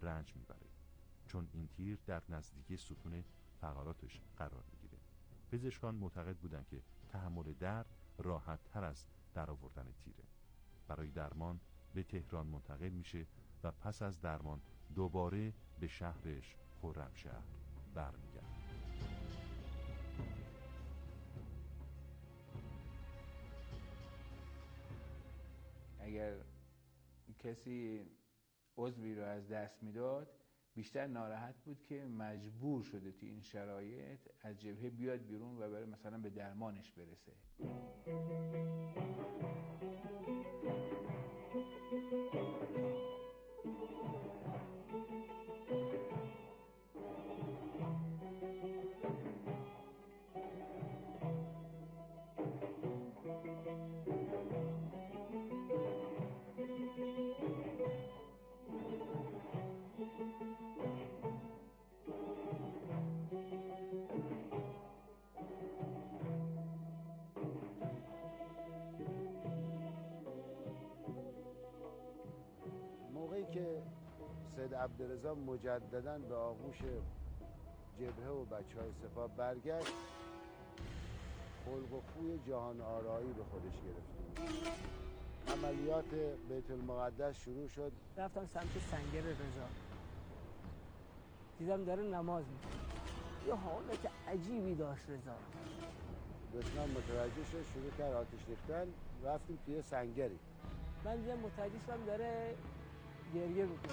رنج میبره، چون این تیر در نزدیکی ستون فقراتش قرار میگیره. پزشکان معتقد بودند که تحمل درد راحت تر از درآوردن تیره. برای درمان به تهران منتقل میشه و پس از درمان دوباره به شهرش خرمشهر برمیگرده. اگر کسی عضوی رو از دست میداد بیشتر ناراحت بود که مجبور شده تو این شرایط از جبهه بیاد بیرون و بره مثلا به درمانش برسه. موقعی که سید عبدالرضا مجدداً به آغوش جبهه و بچه‌های سپاه برگشت، خلق و خوی جهان آرایی به خودش گرفته بود. عملیات بیت المقدس شروع شد. رفتم سمت سنگر رضا، دیدم داره نماز می‌خونه. یه حالت عجیبی داشت رضا. دشمن متوجه شد، شروع کرد آتش ریختن. رفتیم توی سنگری. من دیدم متوجه شدم داره گریه میکنه.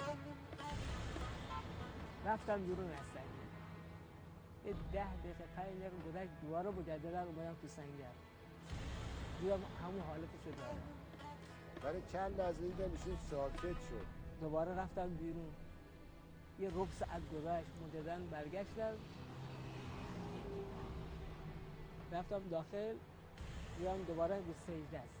رفتم بیرون از سنگر. یه 10 دقیقه 5 دقیقه گذشت، دوباره مجددا اومدم تو سنگر. دیدم همون حالتشو داره. برای چند لحظه دیدم ایشون ساکت شد. دوباره رفتم بیرون. یه ربع ساعت گذشت، مجددا برگشتم. رفتم داخل، دیدم دوباره رو سجده است.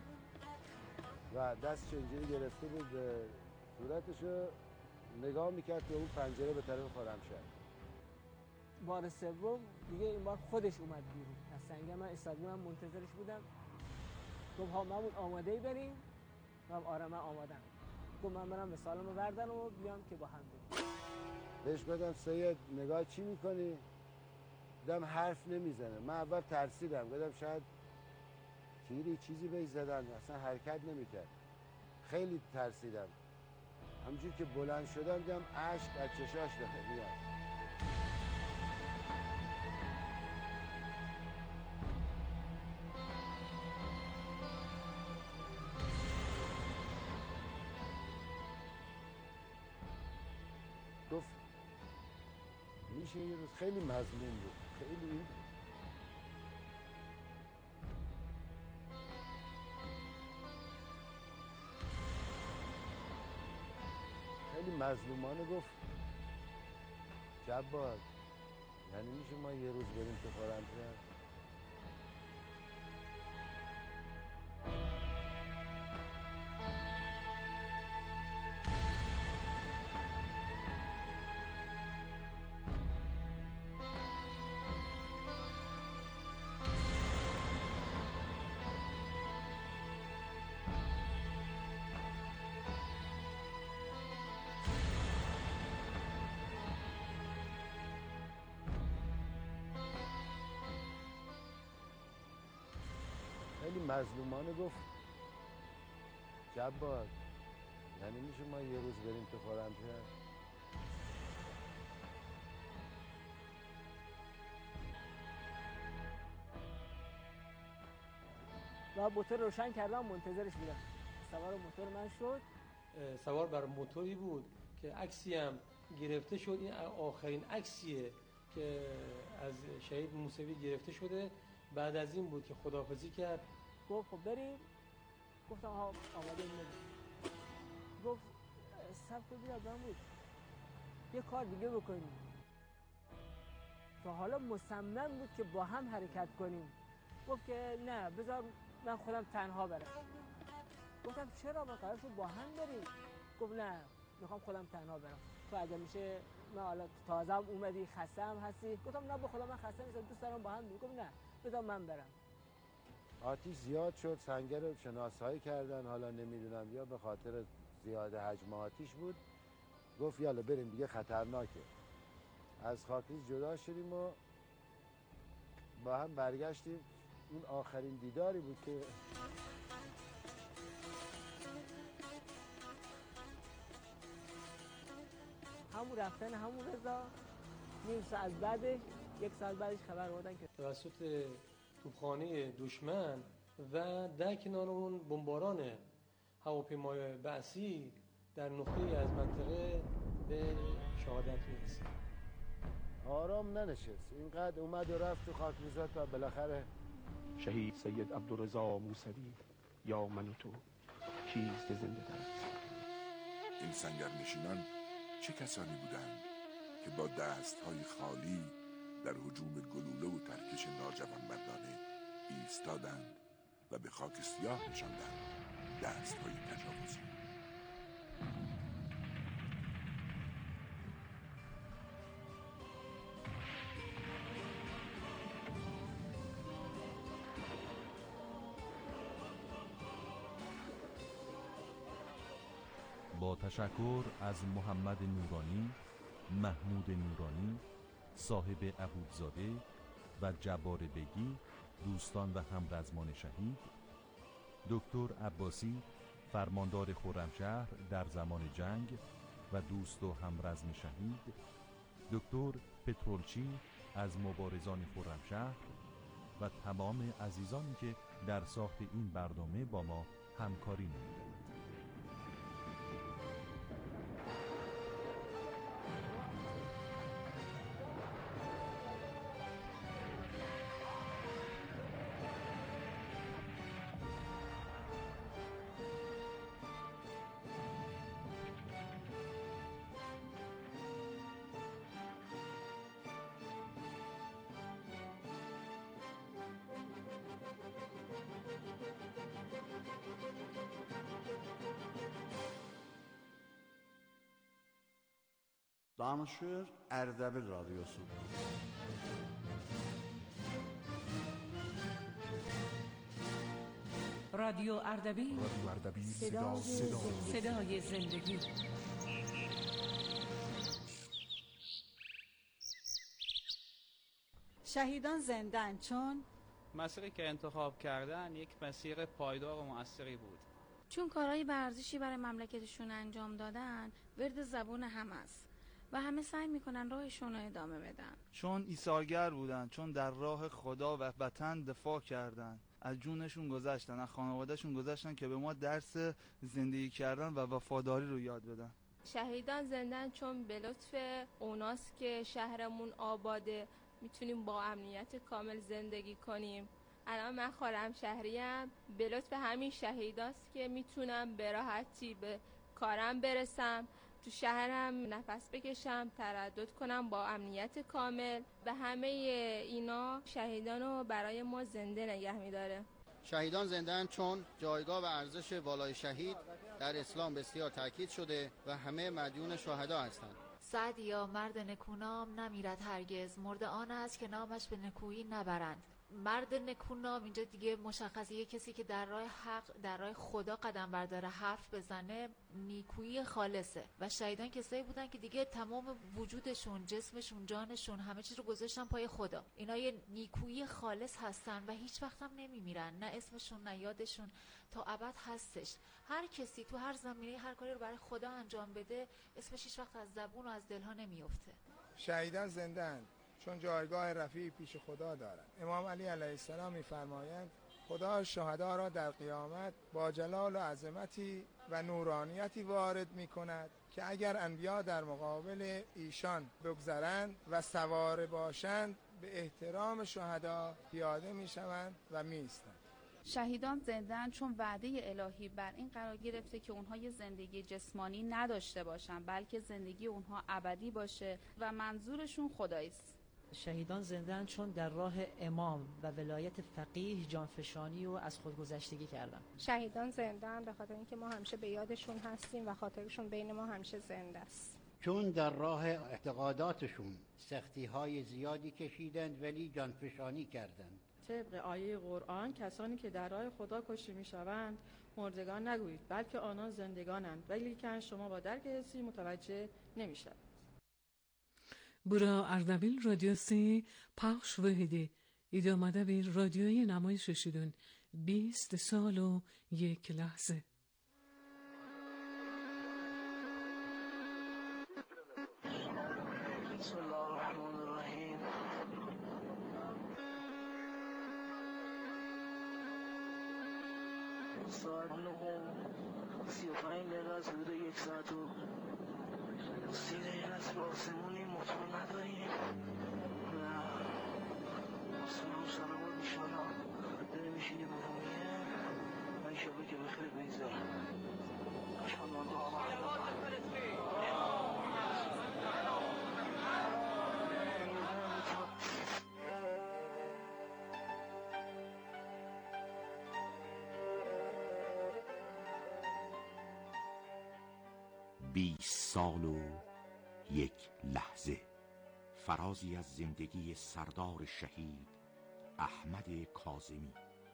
و دستش اینجوری گرفته بود، صورتشو نگاه میکرد به اون پنجره به طرف خرمشهر. بار سوم دیگه این بار خودش اومد بیرون از سنگر. من استادیومم منتظرش بودم. گفت ها مامون آماده ای بریم؟ گفتم آره من آمادم. گفت من برم وسالمو بردارم و بیام که با هم بریم. بهش گفتم سید نگاه چی میکنی؟ دیدم حرف نمیزنه. من اول ترسیدم، گفتم شاید تیری چیزی بهش زدن، اصلا حرکت نمیکرد. خیلی ترسیدم. همونجور که بلند شدم دیدم اشک از چشاش میاد. گفت میشه یه روز، خیلی مظلوم بود، خیلی مظلومانه گفت جبار یعنی میشه ما یه روز بریم تو خرمشهر؟ خیلی مظلومانه گفت جبار یعنی میشه ما یه روز بریم تو خرمشهر؟ و موتور روشن کردم منتظرش بودم. سوار موتور من شد. سوار بر موتوری بود که عکسی هم گرفته شد. این آخرین عکسیه که از شهید موسوی گرفته شده. بعد از این بود که خداحافظی کرد. گفت خب بریم. گفتم ها آماده بریم. گفت سبت بیاد بود یه کار دیگه بکنیم. تا حالا مصمم بود که با هم حرکت کنیم. گفت که نه بذار من خودم تنها برم. گفتم چرا ما قرار شد با هم بریم؟ گفت نه میخوام خودم تنها برم. تو اگه میشه من حالا تازه هم اومدی خسته هم هستی. گفتم نه به خدا من خسته نیستم، دوست دارم با هم بریم. گفت نه بذار من برم. آتیش زیاد شد، سنگر رو شناسایی کردن، حالا نمیدونم یا به خاطر زیاد حجم آتیش بود، گفت یالا بریم دیگه خطرناکه. از خاکریز جدا شدیم و با هم برگشتیم. اون آخرین دیداری بود که همون رفتن همون رضا نیم ساعت بعدش، یک ساعت بعدش خبر آوردن که توسط توپخانه دشمن و در کنار اون بمباران هواپیمای بعثی در نقطه‌ای از منطقه به شهادت میرسه. آرام ننشست، اینقدر اومد و رفت تو خاکریزات و بالاخره شهید سید عبدالرضا موسوی یا من و تو کیست که زنده تر است؟ این سنگرنشینان چه کسانی بودند که با دستهای خالی در هجوم گلوله و ترکش ناجوانمردانه ایستادند و به خاک سیاه نشاندند دستهای تجاوزی. با تشکر از محمد نورانی، محمود نورانی، صاحب عبودزاده و جبار بگی، دوستان و همرزمان شهید، دکتر عباسی، فرماندار خرمشهر در زمان جنگ و دوست و همرزم شهید، دکتر پترولچی از مبارزان خرمشهر و تمام عزیزانی که در ساخت این برنامه با ما همکاری نمودند. Danışır Erdebil Radyosu. رادیو اردبیل، صدای زندگی. شهیدان زنده‌اند چون مسیری که انتخاب کردن یک مسیر پایدار و مؤثری بود. چون کارهای ورزشی برای مملکتشون انجام دادن، ورد زبون هم است و همه سعی میکنن راهشون رو ادامه بدن. چون ایثارگر بودن، چون در راه خدا و وطن دفاع کردن، از جونشون گذشتن، از خانوادهشون گذشتن که به ما درس زندگی کردن و وفاداری رو یاد بدن. شهیدان زنده‌اند چون به لطف اوناست که شهرمون آباده، میتونیم با امنیت کامل زندگی کنیم. الان من خرمشهریم، به لطف همین شهیداست که میتونم به راحتی به کارم برسم، تو شهرم نفس بکشم، تردد کنم با امنیت کامل. به همه اینا شهیدانو برای ما زنده نگه میداره. شهیدان زنده‌اند چون جایگاه و ارزش والای شهید در اسلام بسیار تاکید شده و همه مدیون شهدا هستند. سعد یا مرد نکونام نمیرد هرگز، مرد آن است که نامش به نکویی نبرند. مرد نکونام اینجا دیگه مشخصه، یه کسی که در راه حق، در راه خدا قدم برداره، حرف بزنه، نیکویی خالصه. و شهیدان کسایی بودن که دیگه تمام وجودشون، جسمشون، جانشون، همه چیز رو گذاشتن پای خدا. اینا یه نیکویی خالص هستن و هیچ وقت هم نمیمیرن، نه اسمشون نه یادشون، تا ابد هستش. هر کسی تو هر زمینه هر کاری رو برای خدا انجام بده، اسمش هیچ وقت از زبون و از دلها نمیفته. شهیدان زنده‌اند چون جایگاه رفیعی پیش خدا دارند. امام علی علیه السلام می‌فرمایند خدا شهدا را در قیامت با جلال و عظمتی و نورانیتی وارد می‌کند که اگر انبیا در مقابل ایشان بگذرند و سوار باشند، به احترام شهدا پیاده می‌شوند و می‌ایستند. شهیدان زنده‌اند چون وعده الهی بر این قرار گرفته که اونها یه زندگی جسمانی نداشته باشن، بلکه زندگی اونها ابدی باشه و منظورشون خدایی است. شهیدان زنده‌اند چون در راه امام و ولایت فقیه جانفشانی و از خودگذشتگی کردن. شهیدان زنده‌اند به خاطر اینکه ما همیشه به یادشون هستیم و خاطرشون بین ما همیشه زنده است. چون در راه اعتقاداتشون سختی‌های زیادی کشیدند ولی جانفشانی کردند. طبق آیه قرآن کسانی که در راه خدا کشته می‌شوند مردگان نگویید بلکه آنان زندگانند، ولی که شما با درک حسی متوجه نمیشوید. برا اردبیل رادیوسی پخش وحیدی ایدامده بیر رادیوی نمایش شدون 20 سال و 1 لحظه. بسم الله الرحمن الرحیم. ساعت 9:35 از حدود 1 ساعت و 30 دقیقه از آسمونی موتور نداریم و آسمون سلامات ایشالا داره میشینی برومیه و ایشالا که بخیر بیزه اشهد ان لا اله الا الله. سال و 1 لحظه، فرازی از زندگی سردار شهید احمد کاظمی،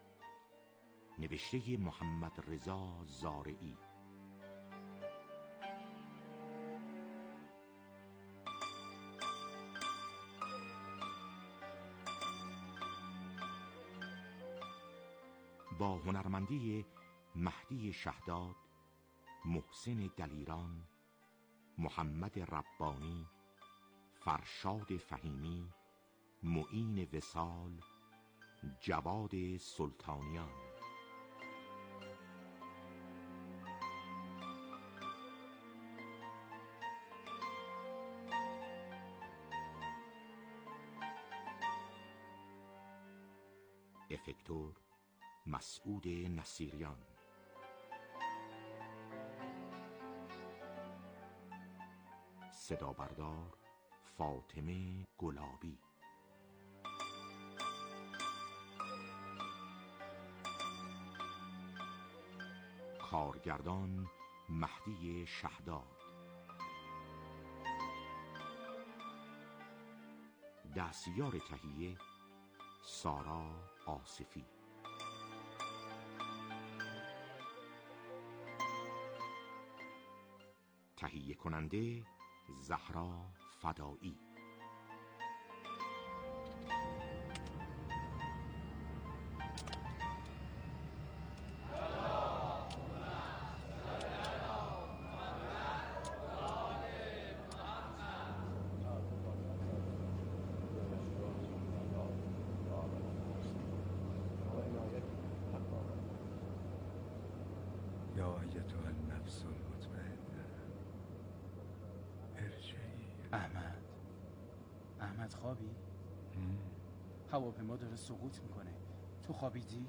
نوشته محمد رضا زارعی. با هنرمندی مهدی شهداد، محسن دلیران، محمد ربانی، فرشاد فهیمی، معین وصال، جواد سلطانیان. افکتور مسعود نصیریان. صدا بردار فاطمه گلابی. کارگردان مهدی شهداد. دستیار تهیه سارا آصفی. تهیه کننده زهرا فدایی. یا ایتها النفس المطمئنه ارجعی. احمد خوابی؟ هواپیما داره سقوط میکنه. تو خوابیدی؟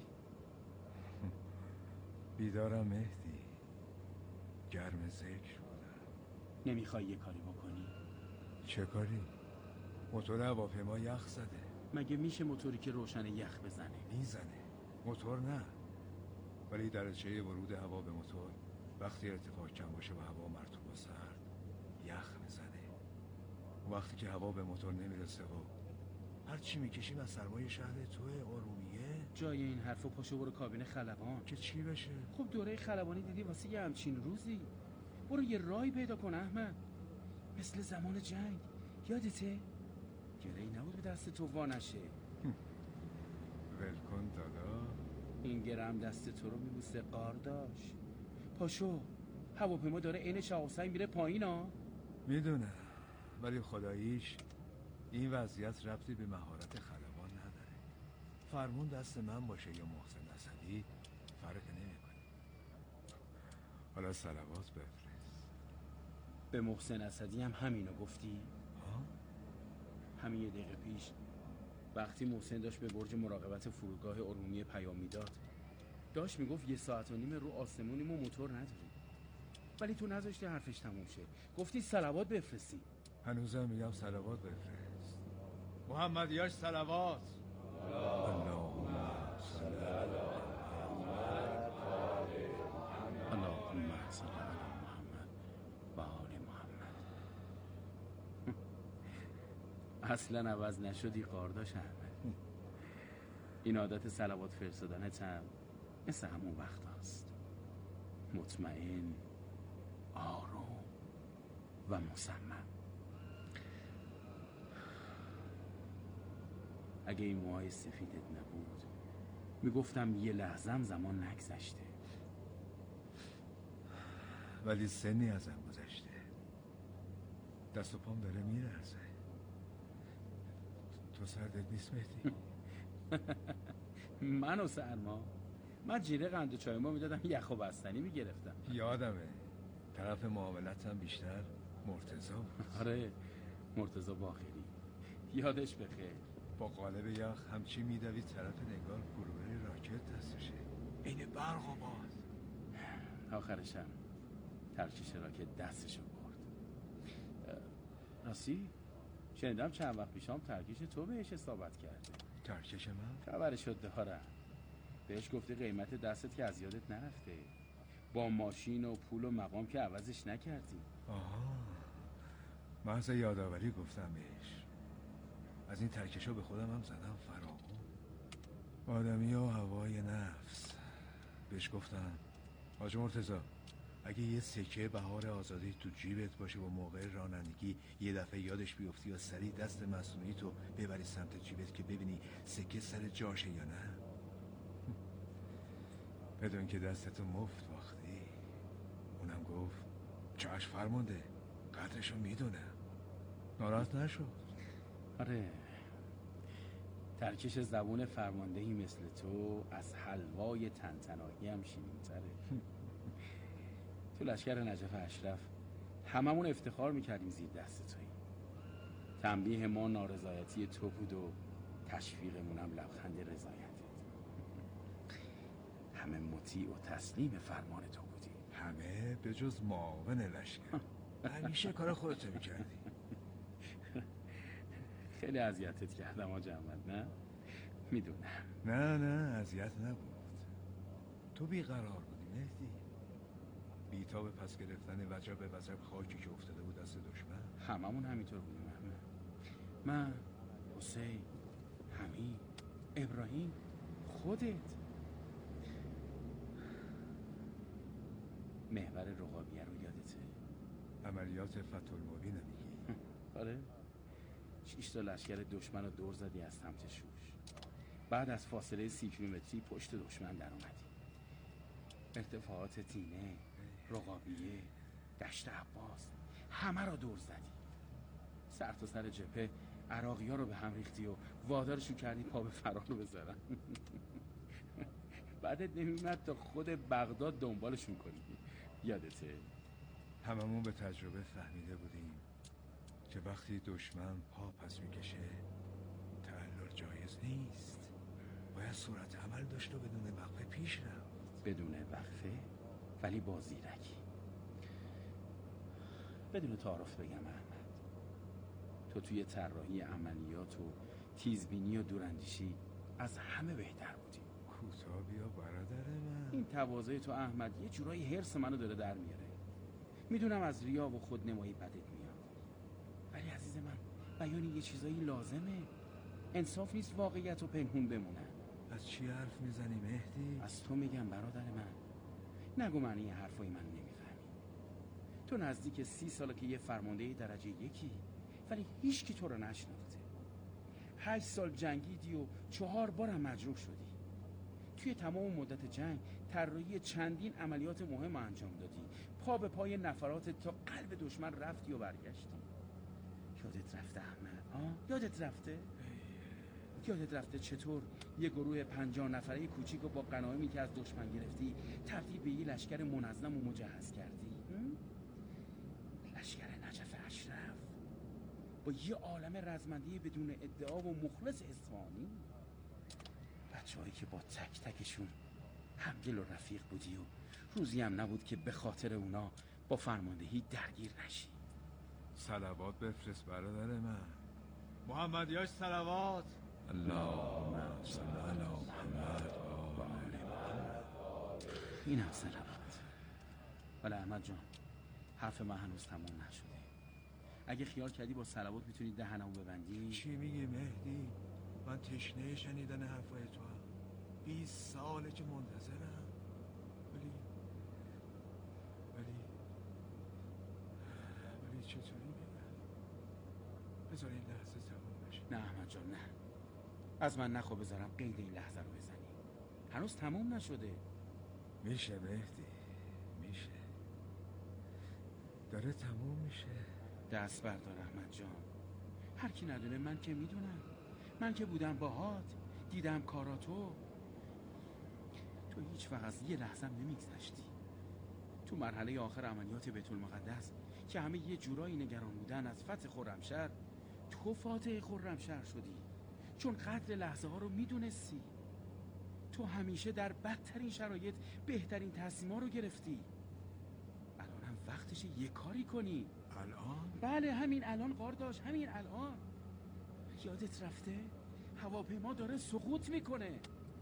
بیدارم مهدی، گرم ذکر بودم. نمیخوای یه کاری بکنی؟ چه کاری؟ موتور هواپیما یخ زده. مگه میشه موتوری که روشن یخ بزنه؟ میزنه، موتور نه، ولی درجه ورود هوا به موتور وقتی ارتفاع کم باشه و هوا مرطوب و سرد یخ میزنه. وقتی که هوا به موتور نمیرسه و هر چی میکشیم از سرمایه شهر توی ارومیه. جای این حرفو پاشو برو کابینه خلبان. که چی بشه؟ خب دوره خلبانی دیدی واسه یه همچین روزی. برو یه راهی پیدا کن احمد، مثل زمان جنگ. یادته؟ گرهی نبود به دست تو وا نشه. ولکن دادا، این گرم دست تو رو میبوسه قار داشت. پاشو، هواپیما داره عین شاه حسین میره پایین ها. میدونم، ولی خداییش این وضعیت ربطی به مهارت خلبان نداره. فرمون دست من باشه یا محسن اسدی فرق نمیکنه. حالا صلوات بفرست. به محسن اسدی هم همینو گفتی؟ ها؟ همین یه دقیقه پیش وقتی محسن داشت به برج مراقبت فرودگاه ارومیه پیام میداد، داشت میگفت 1.5 ساعت رو آسمونیم و موتور نداریم، ولی تو نذاشتی حرفش تموم شه، گفتی صلوات بفرستی. هنوزم میگم صلوات بفرست. محمدیاش صلوات. اللهم صل علی محمد اللهم صل علی محمد و آل محمد. اصلا عوض نشدی قارداش احمد. این عادت صلوات فرستادنت هم مثل همون وقت هست. مطمئن، آروم و مصمم. اگه این موهای سفیدت نبود میگفتم یه لحظم زمان نگذشته، ولی سنی ازم گذشته، دست و پام داره میرزه. تو سردت نیست مهدی؟ منو سرما؟ من جیره قند و چای ما میدادم، یخ و بستنی میگرفتم. یادمه طرف معاملتم بیشتر مرتضی بود. آره مرتضی باخری، یادش بخیر. با قالب یخ همچی میدوید طرف نگار گروه راکت دستشه، این برق و باد. آخرشم ترکیش راکت دستشو برد. راستی شنیدم چند وقت پیشام ترکیش تو بهش اصابت کرده. ترکیش من؟ خبرش شد دارم. بهش گفتی قیمت دستت که از یادت نرفته، با ماشین و پول و مقام که عوضش نکردی. آها، محض یادآوری گفتم بهش. از این ترکشا به خودم هم زدم فراغون. آدمی و هوای نفس. بهش گفتم حاج مرتضی اگه یه سکه بهار آزادی تو جیبت باشه و موقع رانندگی یه دفعه یادش بیفتی یا سریع دست مصنوعی تو ببری سمت جیبت که ببینی سکه سر جاشه یا نه، بدون که دستتو مفت باختی. اونم گفت چشم فرمانده، قدرشو میدونم، ناراحت نشد. آره ترکش زبون فرماندهی مثل تو از حلوای تنتنایی هم شیرین‌تره. تو لشکر نجف اشرف هممون افتخار میکردیم زیر دست تویی. تنبیه ما نارضایتی تو بود و تشویقمونم لبخند رضایتت. همه مطیع و تسلیم فرمان تو بودیم. همه به جز معاون لشکر. همیشه کار خودتو میکردی. خیلی اذیتت کردم آج احمد، نه؟ میدونم. نه اذیت نبود. تو بیقرار بودی مهدی، بی‌تاب پس گرفتن وجب به وجب خاکی که افتاده بود دست دشمن. هممون همینطور بودیم احمد. من، حسین، حمید، ابراهیم، خودت. محور رقابیه رو یادته؟ عملیات فتح المبین میگی؟ آره 6 تا لشکر دشمن رو دور زدی از سمت شوش. بعد از فاصله 30 کیلومتری پشت دشمن در اومدی. ارتفاعات تینه، رقابیه، دشت عباس، همه رو دور زدی. سر تا سر جبهه عراقی ها رو به هم ریختی و وادارشون کردی پا به فرار رو بذارن. بعدت نمیمد تا خود بغداد دنبالشون کنی. یادته؟ هممون به تجربه فهمیده بودیم که وقتی دشمن پا پس میکشه تعلل جایز نیست، باید صورت عمل داشت و بدون وقفه پیش رفت. بدون وقفه ولی با زیرکی. بدون تعارف بگم احمد، تو توی طراحی عملیات و تیزبینی و دوراندیشی از همه بهتر بودی. کوتاه بیا برادر من. این تواضع تو احمد یه جورایی حرص منو داره در میاره. میدونم از ریا و خودنمایی بدت میاد، ولی عزیز من بیان یه چیزایی لازمه. انصاف نیست واقعیت و پنهون بمونن. از چی حرف میزنی مهدی؟ از تو میگم برادر من. نگو معنی حرفای من نمیفهمی. تو نزدیک 30 ساله که یه فرمانده درجه 1 ولی هیچ کی تو رو نشناخته. 8 سال جنگیدی و 4 بارم مجروح شدی. توی تمام مدت جنگ طراحی چندین عملیات مهم انجام دادی. پا به پای نفرات تا قلب دشمن رفتی و برگشتی. یادت رفته احمد؟ یادت رفته؟ یادت رفته چطور یه گروه 50 نفره کوچیک رو با غنایمی که از دشمن گرفتی تبدیل به یه لشکر منظم و مجهز کردی؟ لشکر نجف اشرف با یه عالم رزمنده بدون ادعا و مخلص اصفهانی، بچه‌هایی که با تک تکشون همدل و رفیق بودی و روزی هم نبود که به خاطر اونا با فرماندهی درگیر نشی. صلوات بفرست برادر من. محمدیاش صلوات. اللهم صل علی محمد و آل محمد. این هم صلوات. ولی احمد جان حرف من هنوز تمام نشده. اگه خیال کردی با صلوات میتونی دهنمو ببندی. چی میگی مهدی؟ من تشنه شنیدن حرفای تو هم. 20 ساله که منتظرم، بذار این لحظه تموم بشه. نه احمد جان نه، از من نخوا بذارم قید این لحظه رو بزنی. هنوز تموم نشده. میشه مهدی، میشه، داره تموم میشه. دست بردار احمد جان، هر کی ندونه من که میدونم. من که بودم باهات، دیدم کاراتو. تو هیچ وقت از یه لحظه نمیگذشتی. تو مرحله آخر عملیات بیت المقدس که همه یه جورایی نگران بودن از فتح خرمشهر، تو فاتح خرمشهر شدی، چون قدر لحظه ها رو میدونستی. تو همیشه در بدترین شرایط بهترین تصمیم‌ها رو گرفتی. الان هم وقتشه یه کاری کنی. الان؟ بله همین الان قارداش، همین الان. یادت رفته؟ هواپیما داره سقوط میکنه.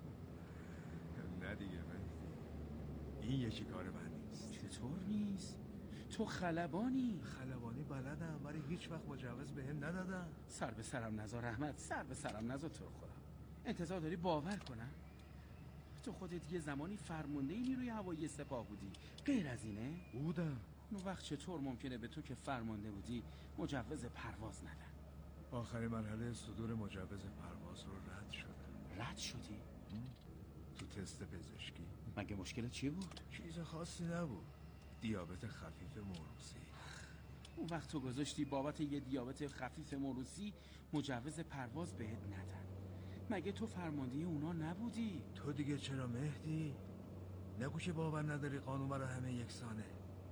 نه دیگه مهدی، این یکی کار من نیست. چطور نیست؟ تو خلبانی. خلبانی بلدم، ولی هیچ وقت مجوز بهم ندادن. سر به سرم نذار احمد، سر به سرم نذار. تو رو خدا انتظار داری باور کنم؟ تو خودت یه زمانی فرمانده نیروی هوایی سپاه بودی، غیر از اینه؟ بودم. اون وقت چطور ممکنه به تو که فرمانده بودی مجوز پرواز ندن؟ آخرین مرحله صدور مجوز پرواز رو رد شدم. رد شدی؟ تو تست پزشکی. مگه مشکل چی بود؟ چیز خاصی نبود، دیابت خفیف موروثی. اون وقت تو گذاشتی بابت یه دیابت خفیف موروثی مجوز پرواز بهت ندن. مگه تو فرمانده اونا نبودی؟ تو دیگه چرا مهدی؟ نگو که باور نداری قانون برای همه یکسانه.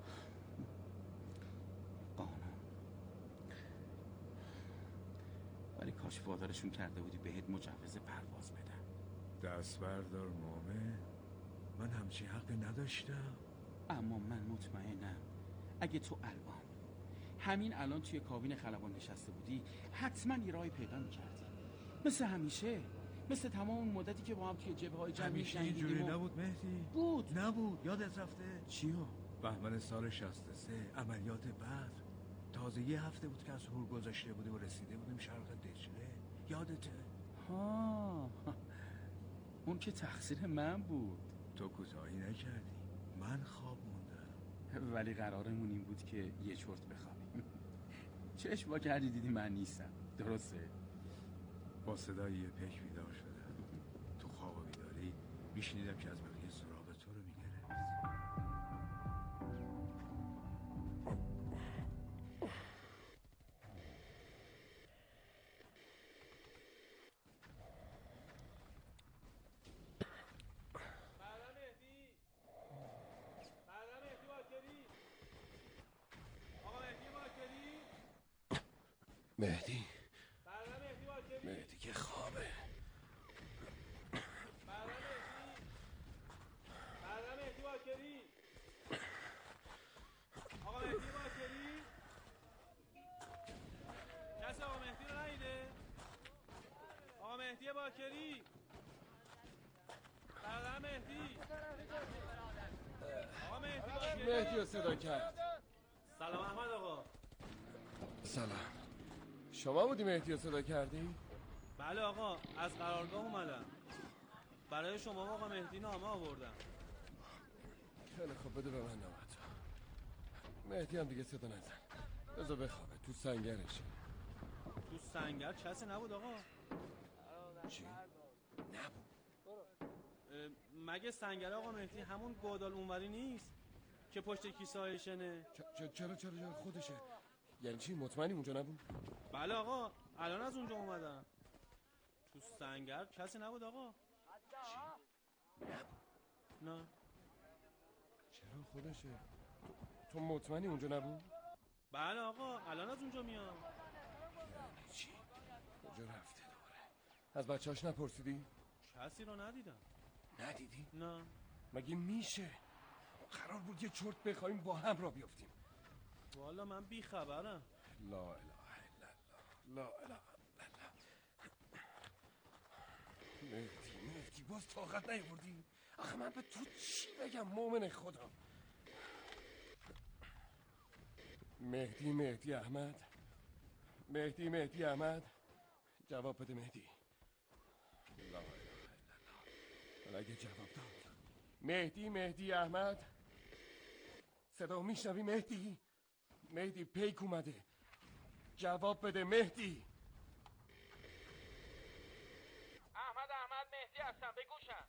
قانون، ولی کاش وادارشون کرده بودی بهت مجوز پرواز بدن. دست بردار مومن، من همچین حقی نداشتم. اما من مطمئنم اگه تو همین الان توی کابین خلبان نشسته بودی حتما یه راهی پیدا می‌کردی. مثل همیشه، مثل تمام اون مدتی که با هم توی جبهه‌های جنگی همیشه اینجوری نبود مهدی. بود. نبود. یادت رفته؟ چیو؟ بهمن سال 63 عملیات بدر. تازه یه هفته بود که از هور گذاشته بودیم و رسیده بودیم شرق دجله. یادته؟ ها اون که تقصیر من بود. تو کوتاهی نکردی، من خواب موندم. ولی قرارمون این بود که یه چرت بخوابیم. چشم با کردی دیدی من نیستم، درسته؟ با صدای یه پک بیدار شدم. تو خواب و بیداری میشنیدم که از بقیه سراغ تو رو میگرفت. مهدی مهدی که خوابه. آقا مهدی باکری؟ کسی آقا مهدی رو ندیده؟ آقا مهدی باکری؟ برادر مهدی؟ آقا مهدی باکری؟ مهدی رو صدا کرد. سلام احمد آقا. سلام. شما بودی مهدی رو صدا کردی؟ بله آقا، از قرارگاه اومدم. برای شما آقا مهدی نامه آوردم. خیلی خوب، بده به من نامه. مهدی هم دیگه صدا نزن، بذار بخوابه. تو سنگرشه. تو سنگر کسی نبود آقا؟ چی؟ نبود. مگه سنگر آقا مهدی همون گودال اونوری نیست که پشت کیسه های شنه؟ چرا خودشه. یعنی چی؟ مطمئنی اونجا نبود؟ بله آقا، الان از اونجا اومدم. تو سنگر کسی نبود آقا. چی؟ نبود. نه. چرا خودشه؟ تو مطمئنی اونجا نبود؟ بله آقا، الان از اونجا میام. یعنی چی؟ کجا رفته دوباره؟ از بچه‌هاش نپرسیدی؟ کسی رو ندیدم. ندیدی؟ نه. مگه میشه؟ قرار بود یه چرت بخوایم با هم را بیافتیم. والا من بی خبرم. لا اله الا الله، لا اله الا الله. مهدی باز طاقت نیاوردی؟ آخه من به تو چی بگم مومن خدا؟ مهدی احمد، مهدی احمد، جواب بده مهدی. لا اله الا الله. ولی اگه جواب داد مهدی احمد، صدا میشنوی مهدی؟ مهدی پیک اومده. جواب بده مهدی. احمد مهدی هستم، بگوشم.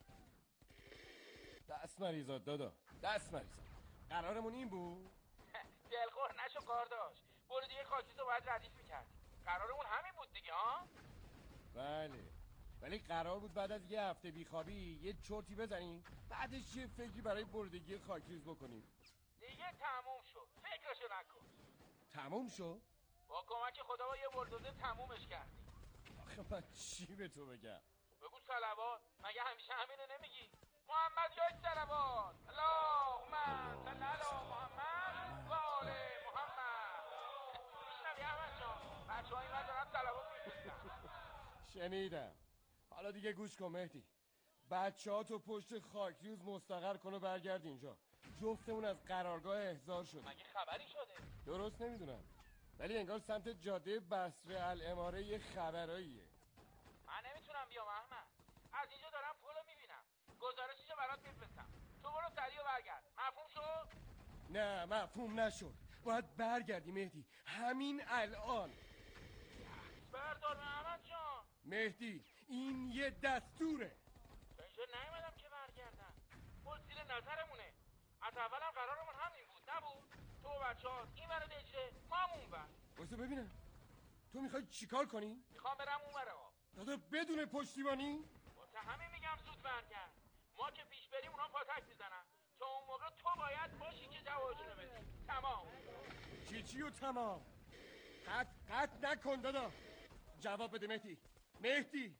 دست مریزاد دادا، دست مریزاد. قرارمون این بود؟ دلخور نشو کارداش، برو دیگه خاکیزو باید ردیف میکردی. قرارمون همین بود دیگه ها؟ بله، ولی قرار بود بعد از یه هفته بیخوابی یه چرتی بزنیم، بعدش یه فکری برای بردگی خاکریز بکنیم. دیگه تموم شد، فکرشو نکن. تموم شد؟ با کمک خدا با یه بلدوزر تمومش کردی. آخه من چی به تو بگم؟ بگو صلوات، مگه همیشه همینو نمیگی؟ محمد یاد صلوات، اللهم صل علی محمد و آل محمد. میشنوی احمد جان؟ بچه‌ها اینقدر دارن صلوات می‌فرستن. شنیدم. حالا دیگه گوش کن مهدی. بچه‌ها تو پشت خاکریز مستقر کن و برگرد اینجا. جفتمون از قرارگاه احضار شد. مگه خبری شده؟ درست نمیدونم، ولی انگار سمت جاده بصره الاماره یه خبراییه. من نمیتونم بیام احمد، از اینجا دارم پولو میبینم. گزارششو برات میفرستم، تو برو سریع و برگرد. مفهوم شد؟ نه مفهوم نشد. باید برگردی مهدی، همین الان. بردار احمد جان. مهدی این یه دستوره. اینجا نیومدم که برگردم، پول زیر نظرمونه. از اولم قرارمون همین بود نبود؟ تو بچه‌ها این ور دجله، ما هم اون ور. واسه ببینم تو میخوای چیکار کنی؟ میخوام برم اون ور ها. دادا بدون پشتیبانی؟ واسه همین میگم زود برگرد. ما که پیش بریم اونا پاتک میزنن. تا اون موقع تو باید باشی که جوابشونو بدی. تمام. چی و تمام. قط نکن دادا. جواب بده مهدی. مهدی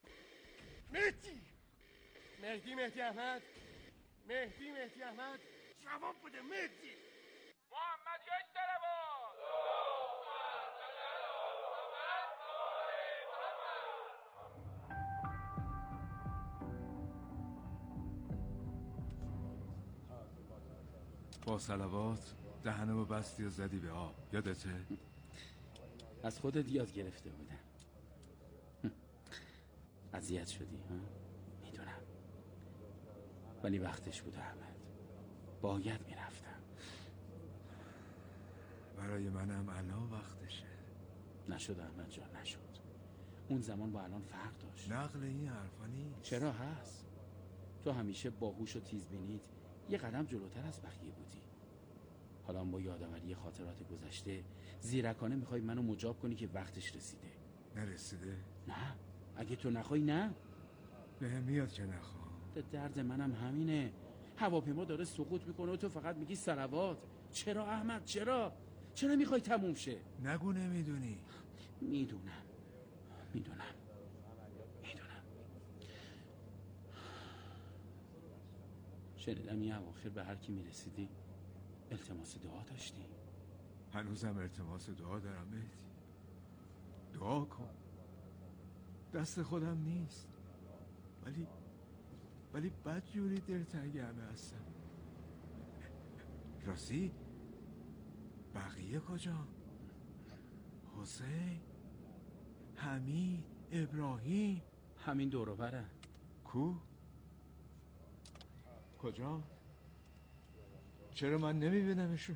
احمد. مهدی احمد. جواب بده مهدی. محمد یک صلوات. با صلوات دهنمو بستی و زدی به آب، یادته؟ از خودت یاد گرفته بودم. اذیت شدی ها؟ میدونم، ولی وقتش بود احمد، باید میرفتم. برای منم الان وقتشه. نشد احمد جان، نشد. اون زمان با الان فرق داشت. نقل این حرفا نیست. چرا هست؟ تو همیشه باهوش و تیزبینیت یه قدم جلوتر از بقیه بودی. حالا با یادآوری خاطرات گذشته زیرکانه میخوای منو مجاب کنی که وقتش رسیده. نرسیده؟ نه، اگه تو نخوای نه. بهم میاد که نخوام. درد منم همینه. هواپیما داره سقوط میکنه و تو فقط میگی صلوات. چرا احمد؟ چرا میخوای تموم شه؟ نگو نمیدونی. میدونم. شنیدم یه اواخر به هر کی میرسیدی التماس دعا داشتی. هنوزم التماس دعا دارم مهدی. دعا کن. دست خودم نیست، ولی بد جوری دلتنگمه هستم. راستی بقیه کجا؟ حسین، حمید، ابراهیم. همین دور و بره. کو؟ کجا؟ چرا من نمیبینمشون؟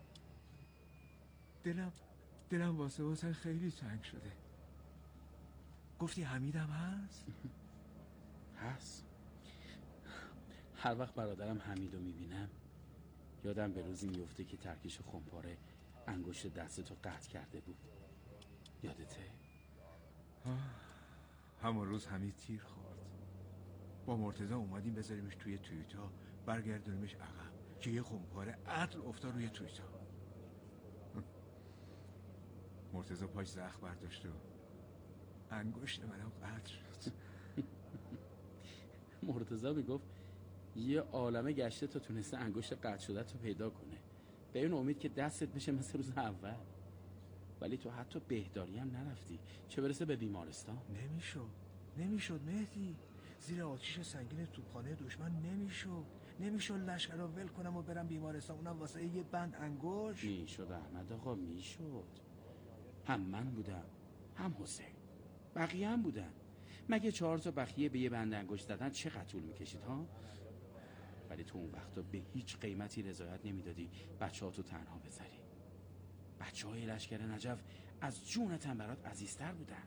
دلم واسه خیلی تنگ شده. گفتی حمیدم هست؟ هست. هر وقت برادرم حمیدو میبینم یادم به روزی میفته که ترکش خمپاره انگشت دستتو قطع کرده بود. یادته؟ همون روز حمید تیر خورد. با مرتضی اومدیم بذاریمش توی تویوتا، برگردونیمش عقب که یه خمپاره عدل افتاد روی تویوتا. مرتضی پاش زخم برداشت و انگشت منم قطع شد. مرتضی میگفت یه عالمه گشته تا تونسته انگشت قطع شده تو پیدا کنه، به این امید که دستت بشه مثل روز اول. ولی تو حتی بهداری هم نرفتی، چه برسه به بیمارستان. نمیشد مهدی. زیر آتیش سنگین توپخانه دشمن نمیشد لشکر رو ول کنم و برم بیمارستان، اونم واسه یه بند انگشت. میشد احمد آقا، میشد. هم من بودم، هم حسین، بقیه هم بودن. مگه 4 تا بخیه به یه بند انگشت زدن چقدر طول میکشید ها؟ ولی تو اون وقتا به هیچ قیمتی رضایت نمیدادی بچه‌هاتو تنها بذاری. بچه‌های لشکر نجف از جونتم برات عزیزتر بودن.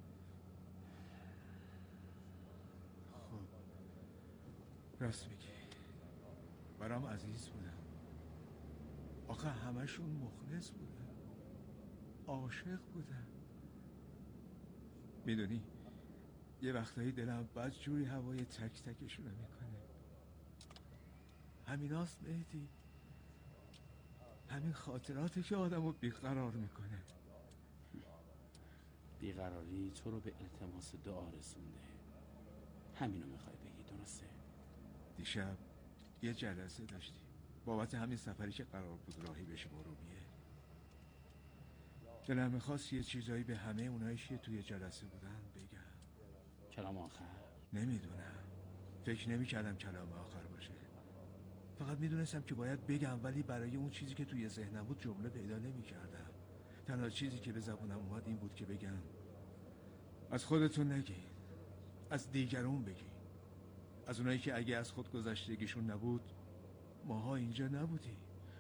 راست میگی، برام عزیز بودن. آخه همشون مخلص بودن، عاشق بودن. میدونی یه وقتایی دلم بد جوری هوای تک تکشونو میکنه. همیناست مهدی، همین خاطراته که آدمو بیقرار میکنه. بیقراری تو رو به التماس دعا رسونده. همینو میخوای بگی، درسته؟ دیشب یه جلسه داشتیم بابت همین سفری که قرار بود راهی بشیم ارومیه. دلم میخواست یه چیزایی به همه اونایی که توی جلسه بودن بگم. کلام آخر؟ نمیدونم، فکر نمیکردم کلام آخر باشه. فقط میدونستم که باید بگم، ولی برای اون چیزی که توی ذهنم بود جمله پیدا نمیکردم. تنها چیزی که به زبونم اومد این بود که بگم از خودتون نگین، از دیگرون بگین، از اونایی که اگه از خود گذشتگیشون نبود ماها اینجا نبودیم.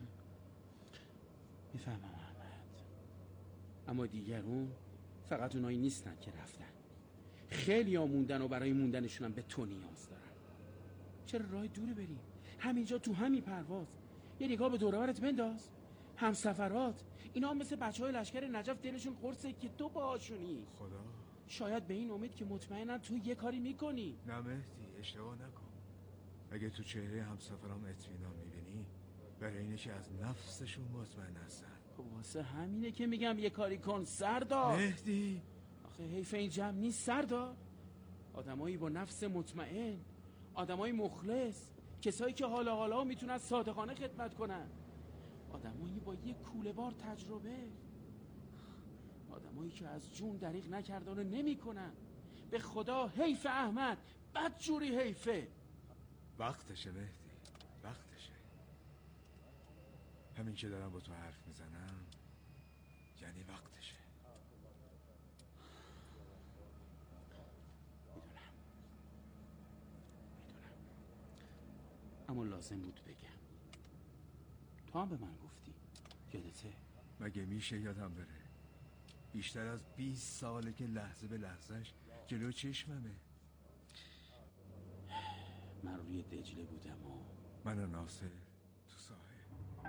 میفهمم احمد، اما دیگرون فقط اونایی نیستن که رفتن. خیلی ها موندن و برای موندنشون هم به تو نیاز دارن. چرا راه دوری بریم؟ همینجا تو همین پرواز یه نگاه به دور و برت بنداز. همسفرات اینا هم مثل بچهای لشکر نجف دلشون قرصه که تو باهاشونی. خدا شاید به این امید که مطمئنن تو یه کاری میکنی. نه مهدی، اشتباه نکن. اگه تو چهره همسفرام اطمینان میبینی برای اینه که از نفسشون مطمئن هستن. واسه همینه که میگم یه کاری کن سردار. مهدی آخه حیف این جمع نیست سردار. آدمایی با نفس مطمئن، آدمای مخلص، کسایی که حالا میتونن صادقانه خدمت کنن، آدمایی با یه کوله بار تجربه، آدمایی که از جون دریغ نکردن و نمی کنن. به خدا حیف احمد، بد جوری حیفه. وقتشه مهدی، وقتشه. همین که دارم با تو حرف میزنم یعنی وقتشه. میدونم اما لازم بود بگم. تو هم به من گفتی، یادته؟ مگه میشه یادم بره؟ بیشتر از 20 ساله که لحظه به لحظهش جلو چشممه. من روی دجله بودم و من و ناصر تو ساحل.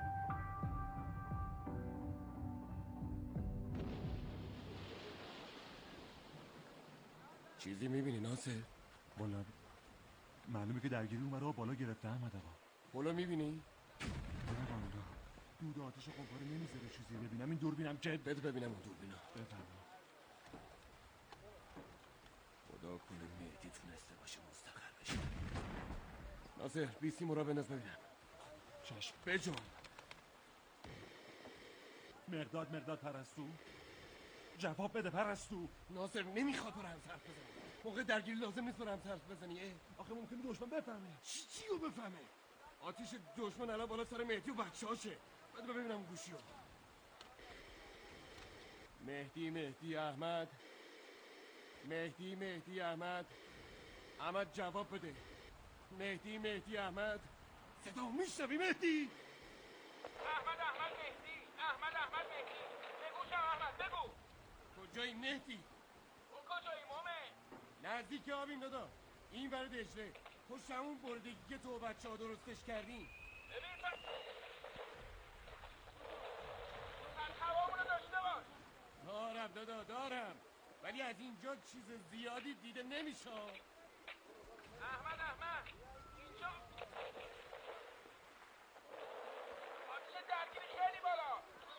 چیزی میبینی ناصر؟ بالا معلومه که درگیری اومده و بالا گرفته احمد آقا. بالا میبینی؟ دود آتش قنفاره نمیذاره چیزی ببینم. این دوربینم که بده ببینم اون دوربینا. بفرما. خدا کنه مهدی تونسته باشه مستقر بشه. ناصر بیسیم را بنداز ببینم. چشم بجان. مرداد پرستو، جواب بده پرستو. ناصر نمیخواد برو همسرف بزنی. موقع درگیری لازم نیست برو همسرف بزنی. آخه ممکنه دشمن بفهمه. چیو بفهمه؟ آتیش دشمن الان بالا سر مهدی و بچه‌هاشه. بعد ببینم گوشیو. مهدی احمد. مهدی احمد. احمد جواب بده. مهدی احمد. صدا میشنوی مهدی؟ احمد مهدی. بگو احمد بگو. کجایی مهدی؟ اون کجایی مومه؟ نزدیک آبیم دادا. این ور دجله. پشت همون بردگی که تو و بچه‌ها درستش کردین. ببین هوامونو داشته باش. دارم دادا دارم، ولی از اینجا چیز زیادی دیده نمیشه. احمد اینجا آتش درگیری خیلی بالا.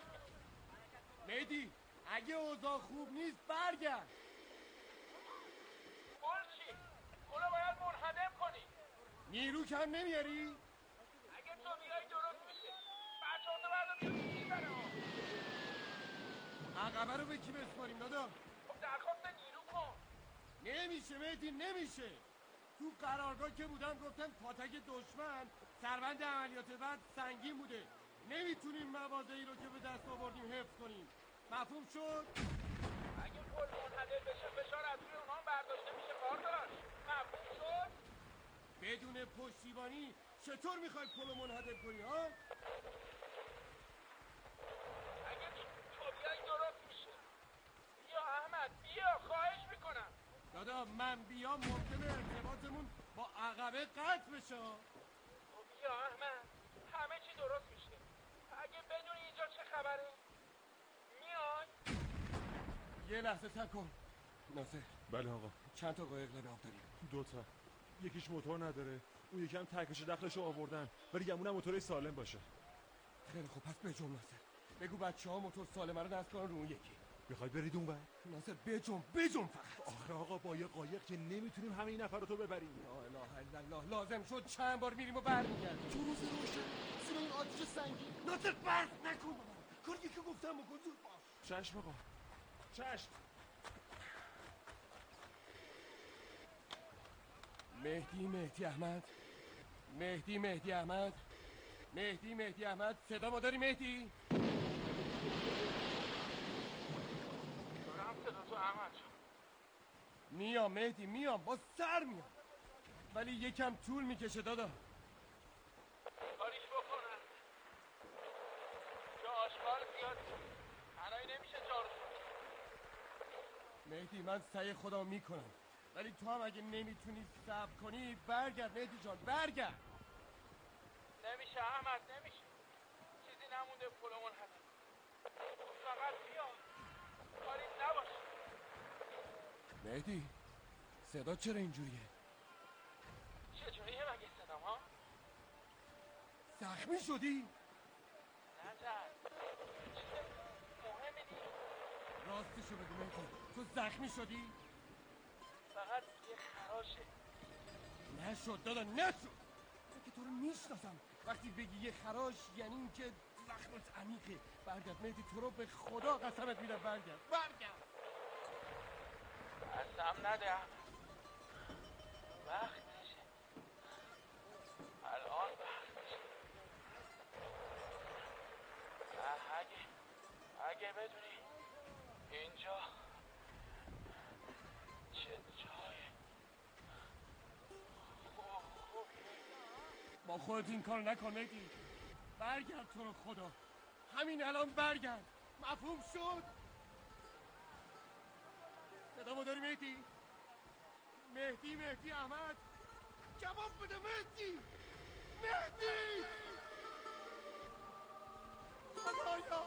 مهدی اگه اوضاع خوب نیست برگرد. گل چی؟ گلو باید منهدم کنی. نیرو کم نمیاری؟ اگه تو بیای درست میشه. بچه‌ها تو بردار بیار میبره. عقبه رو به کی بسپاریم دادا؟ خب درخواست نیرو کن. نمیشه مهدی نمیشه. تو قرارگاه که بودم گفتم پاتک دشمن سربند عملیات بعد سنگین بوده. نمیتونیم مواضعی رو که به دست آوردیم حفظ کنیم. مفهوم شد؟ اگه پل منحدر بشه فشار از روی اونها برداشته میشه کار داشت. مفهوم شد؟ بدون پشتیبانی چطور میخوای پلو منحدر کنی ها؟ اگه تو بیای درست میشه. دادا من بیام ممکنه ارتباطمون با عقبه قطع بشه. خب بیا احمد، همه چی درست میشه. اگه بدونی اینجا چه خبره میای. یه لحظه صبر کن ناصر. بله آقا. چند تا قایق لب آب داریم؟ 2 تا. یکیش موتور نداره، اون یکی هم ترکش دخلشو آوردن، ولی گمونم موتور سالم باشه. خیلی خوب، پس بجنب ناصر. بگو بچه‌ها موتور سالمه رو نصب کنن رو اون یکی. میخواید برید اونور؟ ناصر بجنب فقط. آخه آقا با یه قایق که نمیتونیم همه این نفراتو ببریم. لا اله الا الله، لازم شد چند بار میریم و برمیگردیم. تو روز روشن زیر این آتش سنگین. ناصر بس نکن بابا، کاری که گفتم بکن. زود باش. چشم آقا، چشم. مهدی احمد، صدا ما داری مهدی؟ دارم صدا تو احمد جان. میام مهدی، میام، با سر میام، ولی یکم طول میکشه دادا. کاریش بکنم جا آشغال زیاد تنهایی نمیشه جارو. مهدی من سعی خودم میکنم، ولی تو هم اگه نمیتونی صبر کنی برگرد مهدی جان، برگرد. نمیشه احمد، نمیشه، چیزی نمونده پولمون هست. فقط بیا، کاری نباشه. مهدی صدا چرا اینجوریه؟ چجوریه مگه صدام ها؟ زخمی شدی؟ نه چیز مهمی نیست. راستشو بگو مهدی، تو زخمی شدی؟ فقط یه خراشه. نشد دادا، نشد. که تو رو میشناسم، وقتی بگی یه خراش یعنی این که زخمت عمیقه. برگرد مهدی، تو رو به خدا قسمت میدم، برگرد. قسم نده وقتشه، الان وقتشه. اگه بدونی اینجا چه جای خوبیه. با خودت این کار نکن مهدی، برگرد تو رو خدا، همین الان برگرد. مفهوم شد؟ صدامو داری مهدی؟ مهدی احمد، جواب بده مهدی. خدایا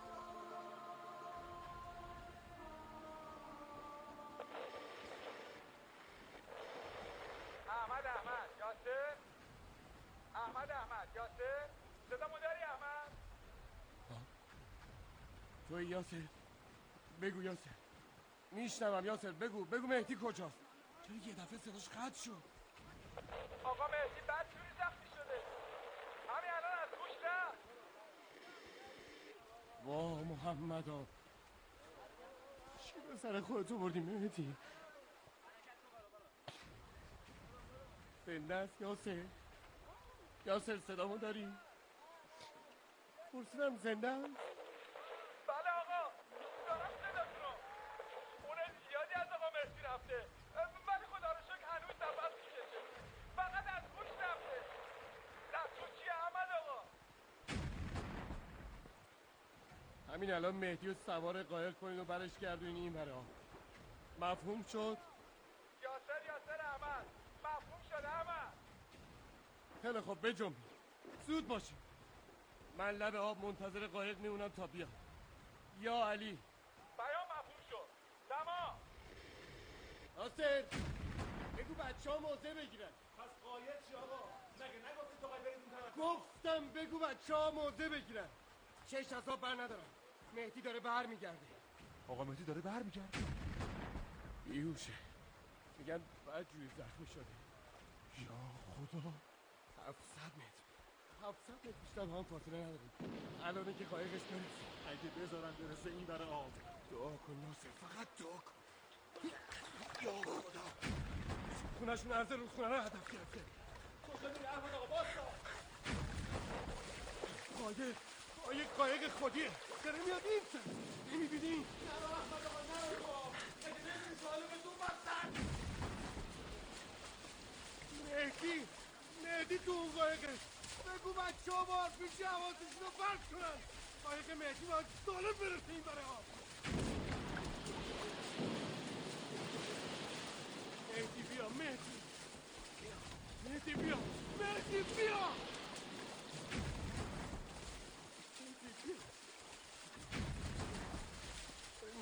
احمد یاسر، صدامو داری احمد؟ توی یاسر؟ بگو یاسر، میشنوم یاسر، بگو مهدی کجاست؟ چرا یه دفعه صداش قطع شد؟ آقا مهدی بدجوری زخمی شده، همین الان از گوش رفت. وا محمدا، چی به سر خودتو بردی مهدی؟ زنده است یاسر صدامو داری؟ پرسیدم زنده است؟ بله آقا، دارم صداتونو. خون زیادی از آقا مهدی رفته، ولی خدا رو شکر هنوز نفس میکشه، فقط از گوش رفته. دستون چیه احمد آقا؟ همین الان مهدی رو سوار قایق کنید و برش گردونین این ور آب. مفهوم شد؟ یاسر احمد، مفهوم شد احمد. خیلی خوب، بجنبید، زود باشید. من لب آب منتظر قایق میمونم تا بیاد. یا علی. بیان مفهوم شد. تمام. ناصر بگو بچه‌ها موضع بگیرن. پس قایق چی آقا؟ مگه نگفتی تو قایق برید؟ گفتم بگو بچه‌ها موضع بگیرن. چش از آب بر ندارم. مهدی داره برمیگرده. آقا مهدی داره برمیگرده؟ بیهوشه، میگن بدجوری زخمی شده. یا خدا، 700 متر بیشتر هم فاصله نداریم. الانه که قایقش برسه، اگه بذارن برسه این بر آب. دعا کن ناصر، فقط دعا کن. یا خدا، خونهشون عرض رودخونه رو هدف گرفته. کجا میره احمد آقا؟ باستا قایق خودیه، داره میاد این سر. نمیبینی؟ نرو احمد آقا، نرو. اگه نمیدونی سالمتون بستن. مهدی تو اون قایقه. بگو بچه ها بار پیشی حواسشون رو پرت کنن. قایق مهدی باید سالم برسه این برای آب.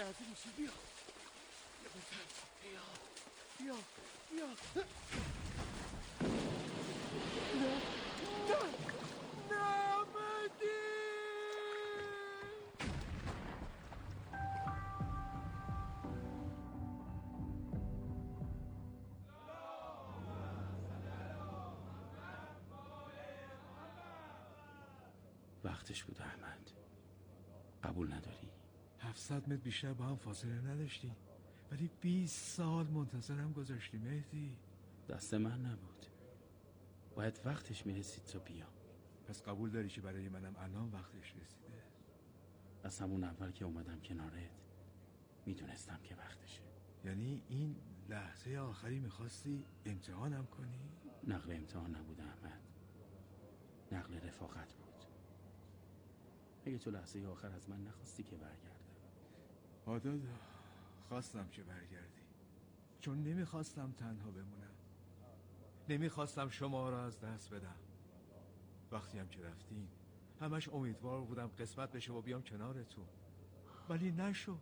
لحظه میشی. بیا بیا بیا بیا. نه مهدی. وقتش بود احمد. قبول نداری؟ 700 متر بیشتر با هم فاصله نداشتیم، ولی 20 سال منتظرم گذاشتی مهدی. دست من نبود، باید وقتش میرسید تا بیام. پس قبول داری که برای منم الان وقتش رسیده؟ از همون اول که اومدم کنارت میدونستم که وقتشه. یعنی این لحظه آخری میخواستی امتحانم کنی؟ نقل امتحان نبود احمد، نقل رفاقت بود. اگه تو لحظه آخر از من نخواستی که برگردم. دادا خواستم که برگردی، چون نمیخواستم تنها بمونم، نمیخواستم شما را از دست بدم. وقتی هم که رفتیم همش امیدوار بودم قسمت بشه و بیام کنارتون، ولی نشد.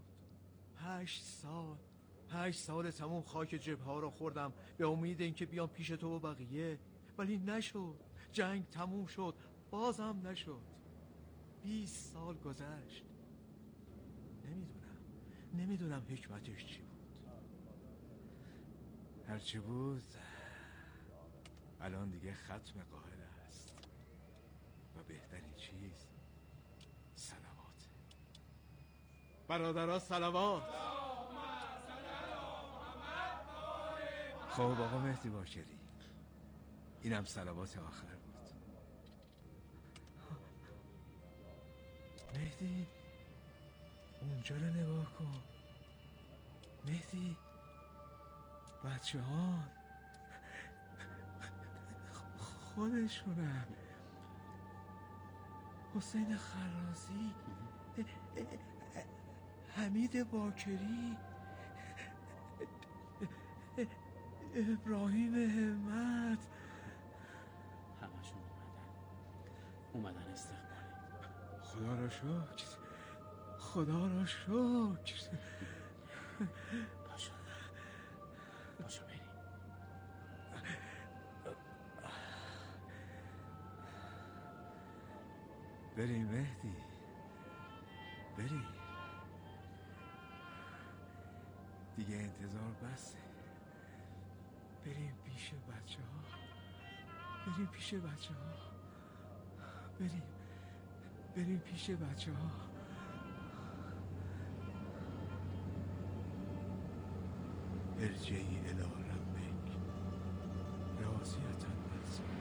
8 سال تموم خاک جبهه ها را خوردم به امید اینکه بیام پیش تو و بقیه، ولی نشد. جنگ تموم شد، بازم نشد. 20 سال گذشت. نمیدونم حکمتش چی بود. هرچی بود الان دیگه ختم قاهره است و بهترین چیز صلوات. برادرها صلوات. خب آقا مهدی باکری، اینم صلوات آخر بود. مهدی اونجا رو نگاه کن. مهدی بچه ها خودشونم. حسین خرازی، حمید باکری، ابراهیم همت، همشون اومدن استقبالی. خدا را شکر، خدا را شکر. باشو بریم. بریم مهدی، بریم دیگه، انتظار بسه. بریم پیش بچه ها، بریم پیش بچه ها، بریم پیش بچه ها. ارجعی الی ربک راضیة مرضیة.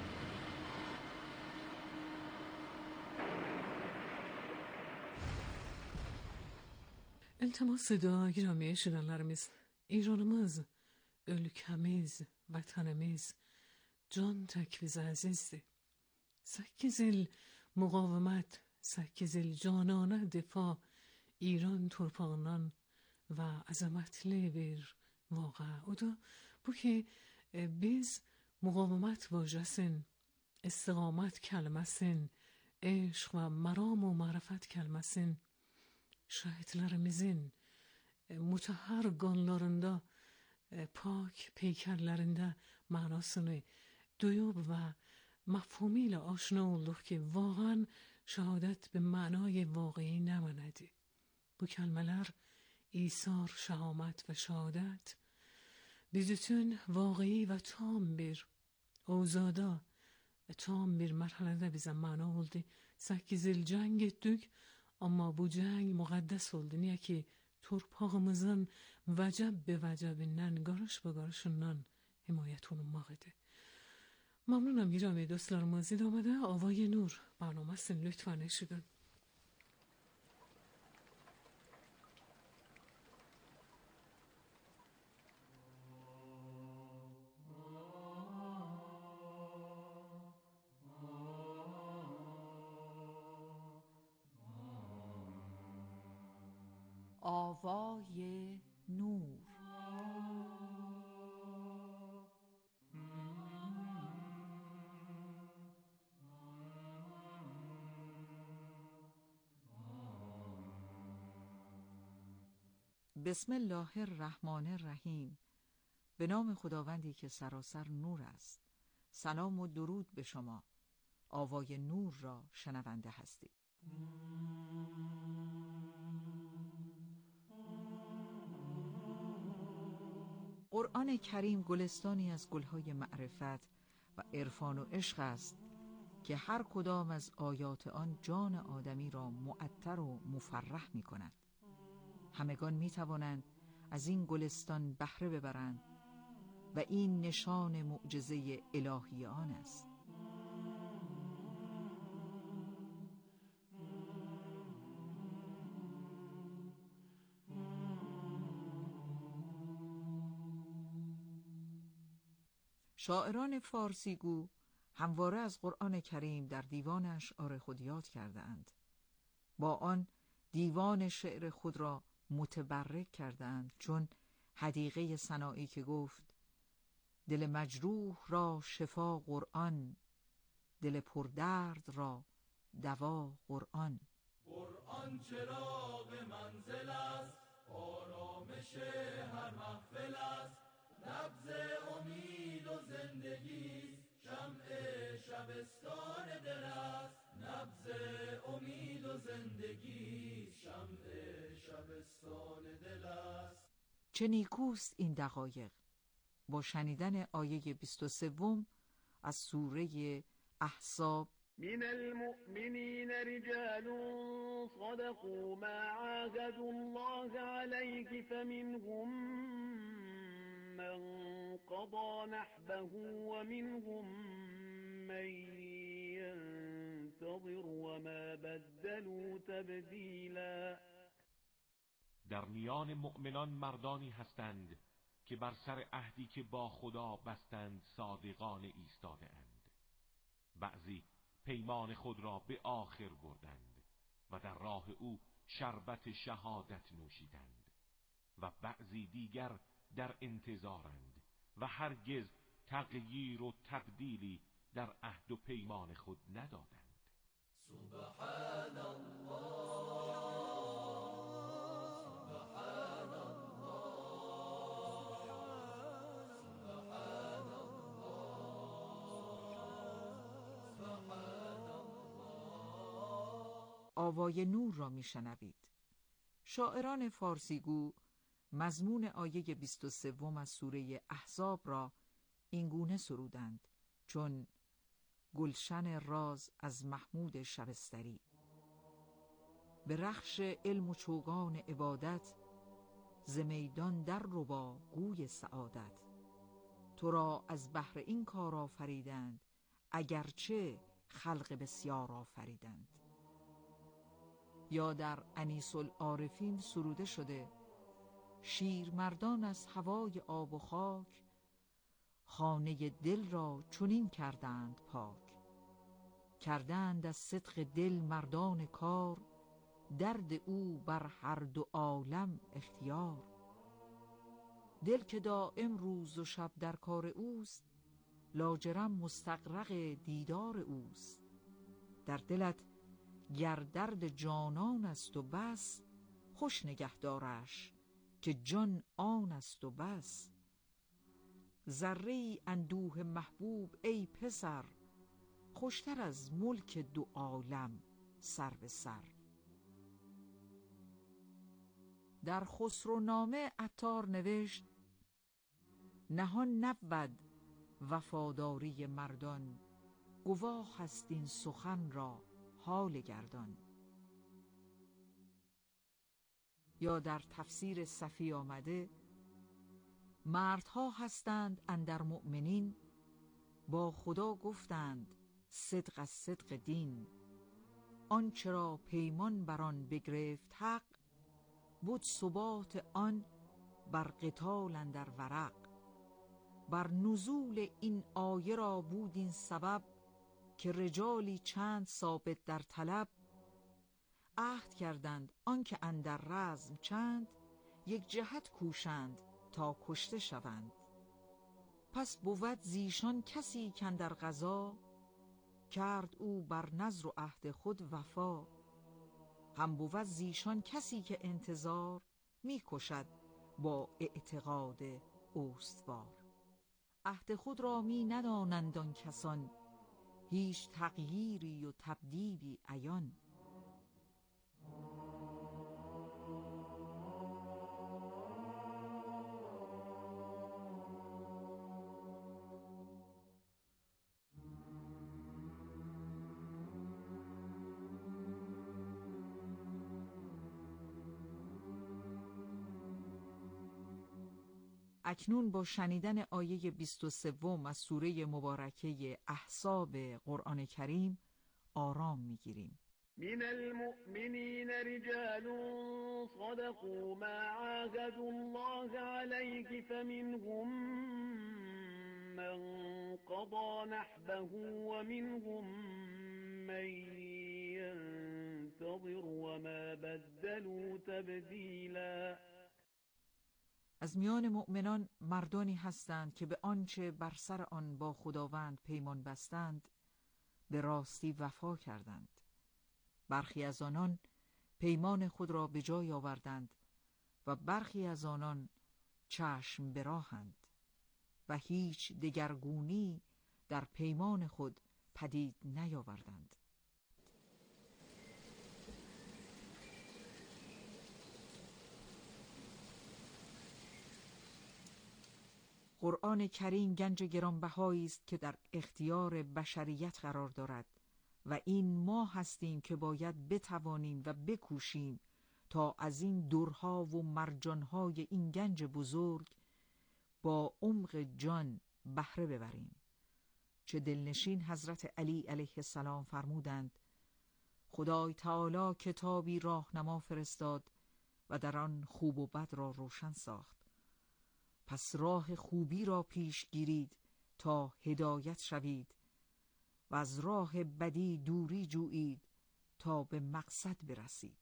İltimas girəməyə şirənlərimiz, İranımız, ölkəmiz, vətənimiz can təkviz əzizdir. 8 il müqavimət, 8 il cananə difa İran torpağından və əzəmətli bir vaqa. O da bu ki biz müqavimət vacəsin, istiqamət kəlməsin, eşq və məram و mərifət kəlməsin şəhidlərimizin mutahhar qanlarında, pak peykərlərində mənasını duyub və mafhumu ilə aşina olduq ki, واقعا şəhadət به معنای واقعی نماند. Bu kəlmələr ایثار، şəhامət və şəhadət bizütün واقعی və tam bir اوزادا tam bir mərhələdə bizə məna oldu. 8 il cəng etdik, amma bu cəng müqəddəs oldu. Niyə ki torpağımızın vəcəb be vəcəbindən, qarış be qarışından himayət olunmaq idi. ممنونم گرامی دوستlarımız. İdamədə Avay Nur برنامه‌سین lütfen eşidin. آوای نور. بسم الله الرحمن الرحیم. به نام خداوندی که سراسر نور است. سلام و درود به شما. آوای نور را شنونده هستید. قرآن کریم گلستانی از گلهای معرفت و عرفان و عشق است که هر کدام از آیات آن جان آدمی را معطر و مفرح می کند. همگان می توانند از این گلستان بهره ببرند و این نشان معجزه الهی آن است. شاعران فارسیگو همواره از قرآن کریم در دیوان اشعار خود یاد کرده‌اند. با آن دیوان شعر خود را متبرک کردند، چون حدیقه سنایی که گفت: دل مجروح را شفا قرآن، دل پردرد را دوا قرآن. قرآن چراغ منزل است، آرامش هر محفل است، نبض امید و زندگی، شمع شبستان دل است، نبض امید و زندگی، شمع شبستان دل است. چه نیکوست این دقایق با شنیدن آیه 23 از سوره احزاب: من المؤمنین رجال صدقوا ما عاهدوا الله علیه فمنهم من قضى نحبه ومنهم من ينتظر وما بدلوا تبدیلا. در میان مؤمنان مردانی هستند که بر سر عهدی که با خدا بستند صادقانه ایستاده اند. بعضی پیمان خود را به آخر بردند و در راه او شربت شهادت نوشیدند و بعضی دیگر در انتظارند و هرگز تغییر و تبدیلی در عهد و پیمان خود ندادند. سبحان الله، سبحان الله، سبحان الله، سبحان الله. آوای نور را میشنوید. شاعران فارسیگو مضمون آیه 23 از سوره احزاب را اینگونه سرودند، چون گلشن راز از محمود شبستری: به رخش علم و چوگان عبادت، ز میدان در ربا گوی سعادت. تو را از بهر این کار آفریدند، اگرچه خلق بسیار آفریدند. یا در انیس العارفین سروده شده: شیرمردان از هوای آب و خاک، خانه دل را چنین کردند پاک. کردند از صدق دل مردان کار، درد او بر هر دو عالم اختیار. دل که دائم روز و شب در کار اوست، لاجرم مستغرق دیدار اوست. در دلت گر درد جانان است و بس، خوش نگهدارش که جان آن است و بس. ذره اندوه محبوب ای پسر، خوشتر از ملک دو عالم سر به سر. در خسرونامه عطار نوشت: نهان نبود وفاداری مردان، گواه است این سخن را حال گردان. یا در تفسیر صفی آمده: مردها هستند اندر مؤمنین، با خدا گفتند صدق از صدق دین. آنچه را پیمان بران بگرفت حق، بود ثبات آن بر قتال اندر ورق. بر نزول این آیه را بود این سبب، که رجالی چند ثابت در طلب. عهد کردند آنکه اندر رزم چند، یک جهت کوشند تا کشته شوند. پس بود زیشان کسی کاندر غزا، کرد او بر نذر و عهد خود وفا. هم بود زیشان کسی که انتظار، می‌کشد با اعتقاد استوار. عهد خود را می ندانند آن کسان، هیچ تغییری و تبدیلی عیان. اکنون با شنیدن آیه 23 از سوره مبارکه احزاب قرآن کریم آرام میگیریم. من المؤمنین رجال صدقوا ما عاهدوا الله علیه فمنهم من قضى نحبه ومنهم من ينتظر وما بدلوا تبدیلا. از میان مؤمنان مردانی هستند که به آنچه بر سر آن با خداوند پیمان بستند به راستی وفا کردند. برخی از آنان پیمان خود را به جای آوردند و برخی از آنان چشم به راهند و هیچ دگرگونی در پیمان خود پدید نیاوردند. قرآن کریم گنج گرانبهایی است که در اختیار بشریت قرار دارد و این ما هستیم که باید بتوانیم و بکوشیم تا از این درها و مرجانهای این گنج بزرگ با عمق جان بهره ببریم. چه دلنشین حضرت علی علیه السلام فرمودند: خدای تعالی کتابی راهنما فرستاد و در آن خوب و بد را روشن ساخت. پس راه خوبی را پیش گیرید تا هدایت شوید و از راه بدی دوری جویید تا به مقصد برسید.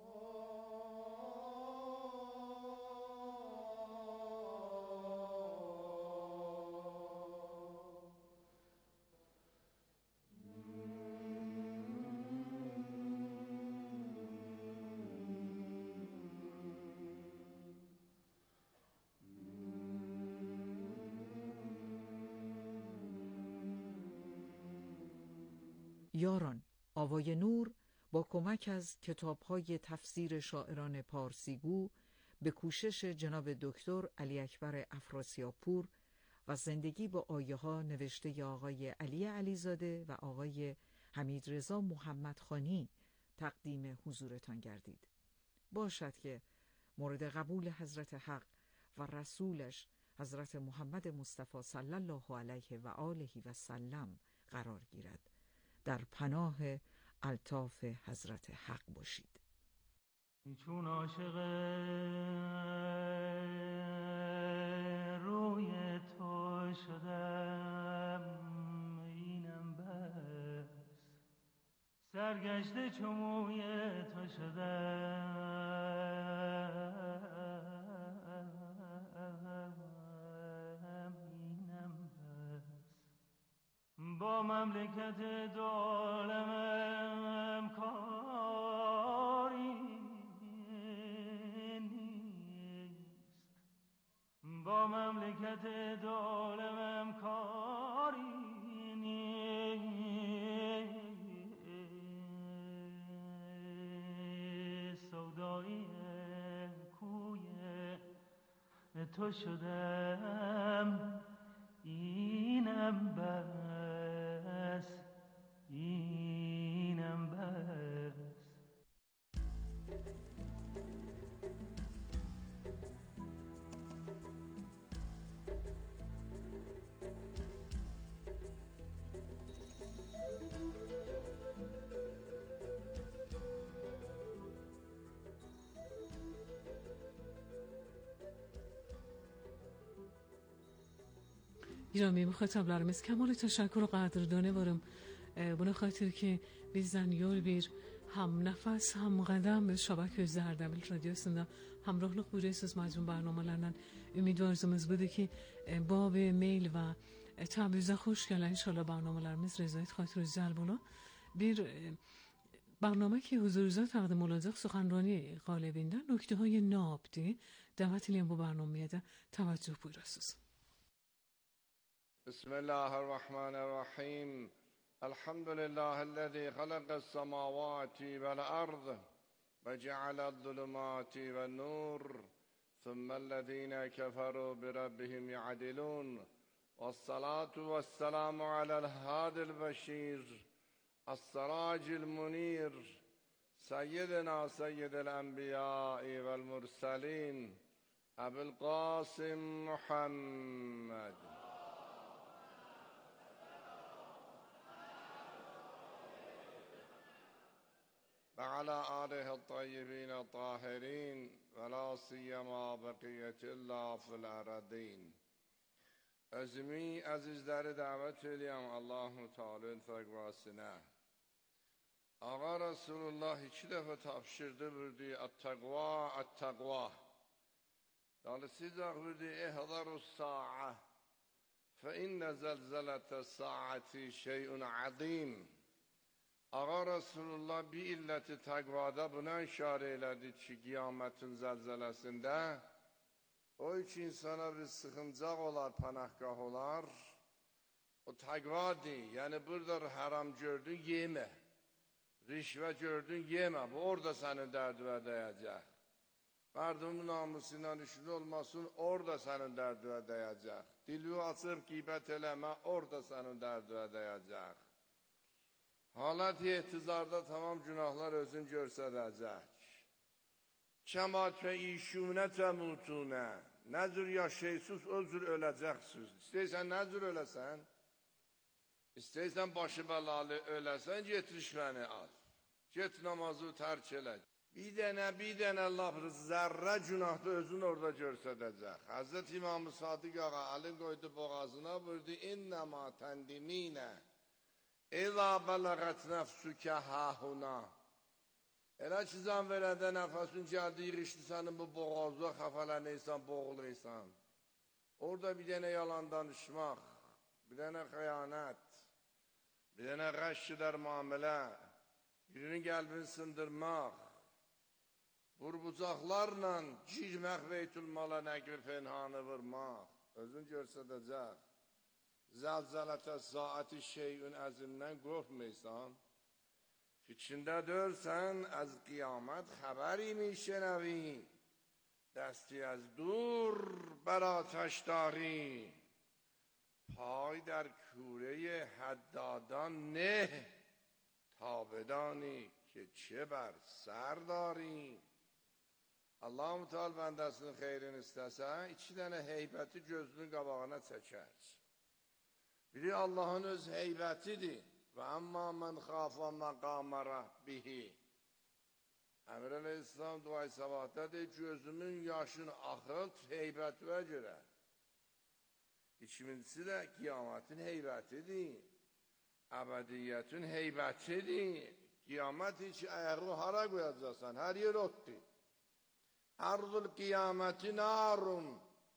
یاران، آوای نور با کمک از کتاب‌های تفسیر شاعران پارسیگو به کوشش جناب دکتر علی اکبر افراسیاب‌پور و زندگی با آیه‌ها نوشته آقای علی علیزاده و آقای حمیدرضا محمدخانی تقدیم حضورتان گردید. باشد که مورد قبول حضرت حق و رسولش حضرت محمد مصطفی صلی الله علیه و آله و سلم قرار گیرد. در پناه الطاف حضرت حق باشید. چون عاشق روی تو شدم اینم بس، سرگشته چو موی تو شدم اینم بس، با مملکت دو عالمم کاری نیست، با مملکت دو عالمم کاری نیست، سودایی کوی تو شدم اینم بس، اینم بس. ایرامی مخاطبlarimiz kemali teşekkür و قدردانه varım. Buna خاطر که bizden yol bir هم نفس هم قدم به شبکه زردبیل رادیوسunda همراهlık buyuruyorsunuz mazlum برنامه‌larından. Ümidvarımız budur ki bab میل و تبریزه خوش گله انشالله برنامه‌larimiz رضایت خاطر جلب ola. Bir برنامه که حضورزا تقدیم olacak سخنرانی qalibinden noktaهای nabdi davet edən bu برنامeye de توجه buyurasınız. بسم الله الرحمن الرحيم الحمد لله الذي خلق السماوات والأرض وجعل الظلمات والنور ثم الذين كفروا بربهم يعدلون والصلاة والسلام على الهادي البشير السراج المنير سيدنا سيد الأنبياء والمرسلين أبي القاسم محمد وعلى آله الطيبين الطاهرين ولا سيما بقية الله في الأرضين. Özümü əzizləri dəvət edirəm Allah-u Teala'nın təqvasına. Ağa Resulullah 2 dəfə tapşırdı, vurdu, at-təqva, at-təqva. Dalısıca vurdu, ehdarus sa'a, fe inne zelzeletes saati şey'un azim. Ağa Resulullah bir illəti təqvada buna işarə elədi ki, qiyamətin zəlzələsində o üç insana bir sıxıncaq olar, panahgah olar. O təqvadır, yəni burada haram gördün, yemə. Rişvə gördün, yemə. Bu orada sənin dərdüvə dəyəcək. Mərdumun namusuyla işin olmasın, orada sənin dərdüvə dəyəcək. Dili açıb qeybət eləmə, orada sənin dərdüvə dəyəcək. Halət-i ehtizarda tamam günahlar özün görsədəcək. Kəmat və işunə təmutunə. Nə cür yaşaysız, o cür öləcəksiniz. İstəyirsən nə cür öləsən? İstəyirsən başı bəlalı öləsən, get rişvəni al. Get namazı tərk elə. Bir dənə laf zərrə günahda özün orada görsədəcək. Həzrət İmam-ı Sadiq ağa əlin qoydu boğazına, vurdu, innəma təndiminə. İza bələğət nəfsükə həhuna. Elə ki, zan verəndə nəfəsin gəldi, yığışdı sənin bu boğazda, xəfələnəysən, boğuluysan. Orada bir dənə yalan danışmaq, bir dənə xəyanət, bir dənə qəşqidər müamilə, birinin qəlbini sındırmaq, burbucaqlarla girmək beytülmala nəqvi fenhanı vurmaq, özün görsədəcək. Zəlzələtə saati şeyün əzimdən qorxmaysan, fikrində dörsən, az qiyamət xəbəri mişənəvi, dəsti az dur bər آتش داری. پای در کوره حدادان نه تا بدانی که چه بر سر داری. Allah-u Teala bəndəsinin xeyrini istəsə, 2 dənə heybəti gözünün qabağına çəkər. Biri Allahın öz heybətidir. Və əmmə mən xafa məqamə rəhbihi. Əmir Əleyhisselam dua-i səbatədir, gözümün yaşını axılt heybətivə görə. İkincisi də qiyamətin heybətidir. Əbədiyyətin heybətidir. Qiyamət ki, ayağı hara qoyacaqsan, hər yer otdur. Ərzul qiyaməti narun.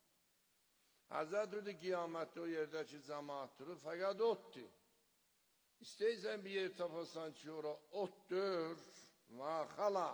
Həzrət qiyamətdə o yerdəki cəmaat durur, fəqət otdur. İstəyirsən bir yer tapasan ki, ora otdur, və xala,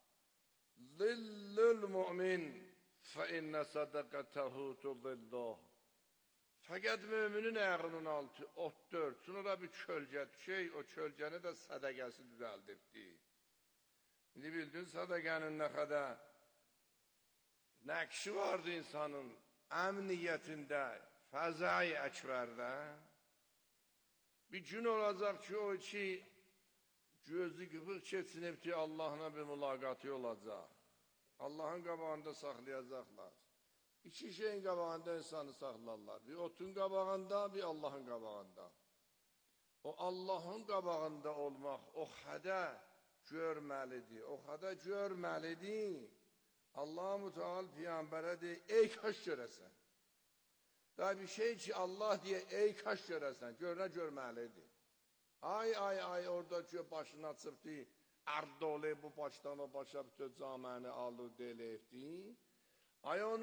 zillül mümin, fə innə sədəqətəhu tuzilluh. Fəqət müminin ayağının altı otdur, sonra bir kölgə düşək, o kölgəni də sədəqəsi düzəldibdir. İndi bildin sədəqənin nə qədər nəqşi vardı insanın əmniyyətində, fəzai əkbərdə. Bir gün olacaq ki, o ki, gözü qıpıq keçinibdir, Allahla bir mülaqatı olacaq. Allahın qabağında saxlayacaqlar. 2 şeyin qabağında insanı saxlarlar. Bir otun qabağında, bir Allahın qabağında. O Allahın qabağında olmaq, o xədə görməlidir, o xədə görməlidir. Allah-u Teala Peyğəmbərə deyir, ey kaş görəsən. Daha bir şey ki Allah diye ey kaş görəsən, görünə görməlidir. Ay orada ki başını açıbdı, ərd dolu bu başdan o başa bütün caməni alı delifdi. Ay onu